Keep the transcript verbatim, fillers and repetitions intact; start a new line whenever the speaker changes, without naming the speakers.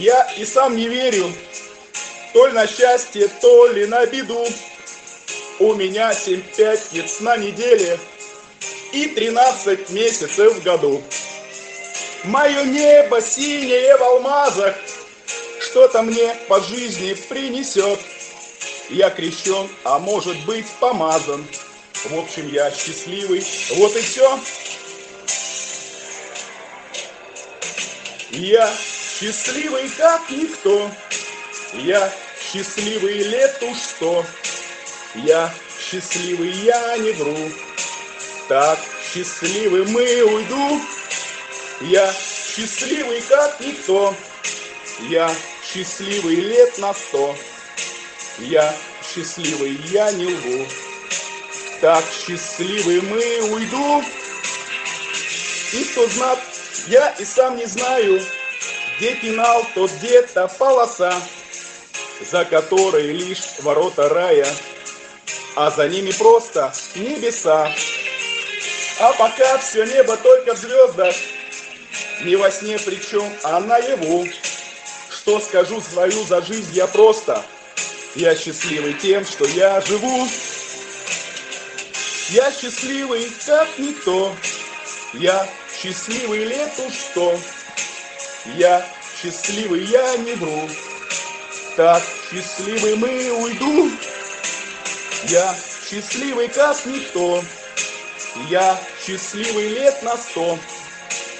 Я и сам не верю, то ли на счастье, то ли на беду. У меня семь пятниц на неделе и тринадцать месяцев в году. Мое небо синее в алмазах что-то мне по жизни принесет. Я крещен, а может быть помазан. В общем, я счастливый. Вот и все. Я счастливый, как никто. Я счастливый лет уж сто. Я счастливый, я не вру. Так счастливый мы уйду. Я счастливый, как никто. Я счастливый лет на сто. Я счастливый, я не лгу. Так счастливый мы уйду. И кто знает, я и сам не знаю, где пенал, тот где-то полоса, за которой лишь ворота рая, а за ними просто небеса. А пока все небо только в звездах, не во сне причем, а наяву. Что скажу свою за жизнь я просто, я счастливый тем, что я живу. Я счастливый, как никто. Я счастливый лет уж сто. Я счастливый, я не вру. Так счастливый мы уйду. Я счастливый, как никто. Я счастливый лет на сто.